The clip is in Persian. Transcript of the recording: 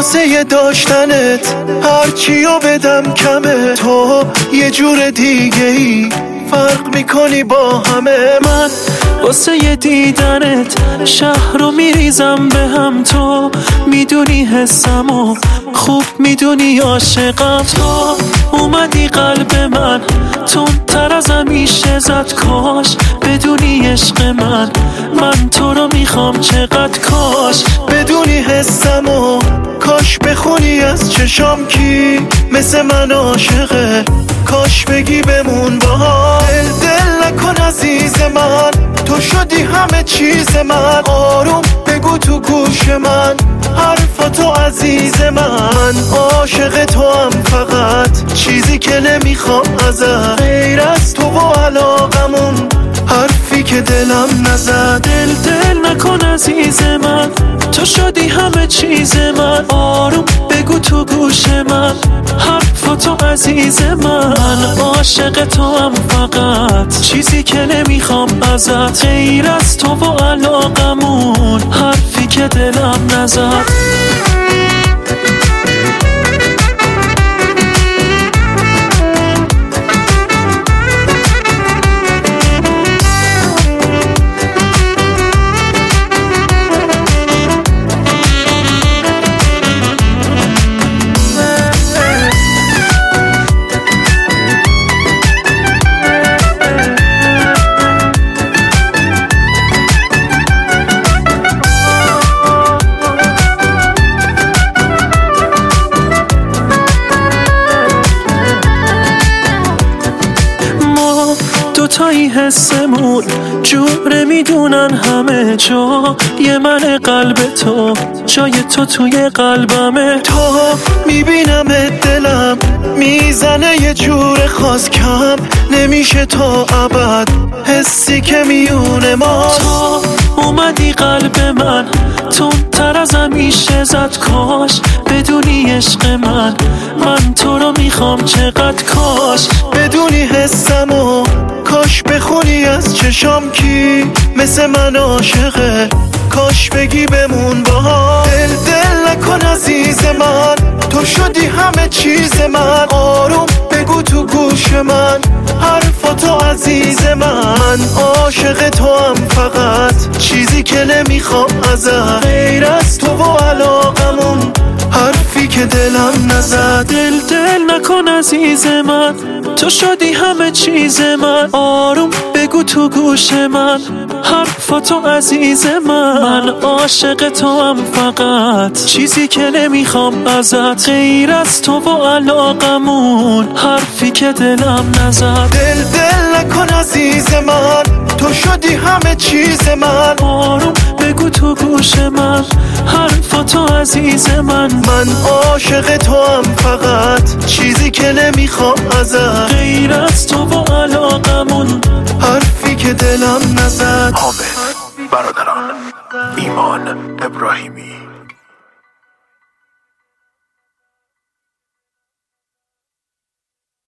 واسه داشتنت هرچیو بدم کمه. تو یه جور دیگه ای فرق میکنی با همه. من واسه دیدنت شهر رو میریزم به هم. تو میدونی حسمو خوب میدونی عاشقم. تو اومدی قلب من تون تر از همیشه زد. کاش بدونی عشق من تو رو میخوام چقدر. کاش بدونی حسمو کاش بخونی از چشام کی مثل من عاشقه. کاش بگی بمون با هم. دل نکن عزیز من تو شدی همه چیز من. آروم بگو تو گوش من حرفاتو عزیز من. عاشق تو هم فقط چیزی که نمیخوام ازت غیر از تو و علاقمون حرفی که دلم نزد. دل نکن عزیز من تو شدی همه چیز من. آروم بگو تو گوش من حرفاتو عزیز من. عاشق تو هم فقط چیزی که نمیخوام ازت غیر از تو و علاقمون حرفی که دلم نزد. دوتایی حسمون جوره میدونن همه جا. یه من قلب تو جای تو توی قلبمه. تو میبینم دلم میزنه یه جور خاص کم نمیشه تا ابد حسی که میونه ما. تو اومدی قلب من تون تر از همیشه زد. کاش بدونی عشق من تو رو میخوام چقدر. کاش بدونی حسمو کاش بخونی از چشام کی مثل من عاشقه. کاش بگی بمون با هم. دل نکن عزیز من تو شدی همه چیز من. آروم بگو تو گوش من حرفاتو عزیز من. عاشق تو هم فقط چیزی که نمیخوام ازت غیر از تو و علاقمون حرفی که دلم نزد. دل نکن عزیز من تو شدی همه چیز من. آروم بگو تو گوش من حرفاتو عزیز من. عاشق تو هم فقط چیزی که نمیخوام ازت غیر از تو و علاقمون حرفی که دلم نزد. دل نکن عزیز من تو شدی همه چیز من. آروم بگو تو گوش من حرفاتو عزیز من. عاشق تو هم فقط چیزی که نمیخوام ازت غیر از تو و علاقمون حرفی که دلم نزد. حامد برادران ایمان ابراهیمی.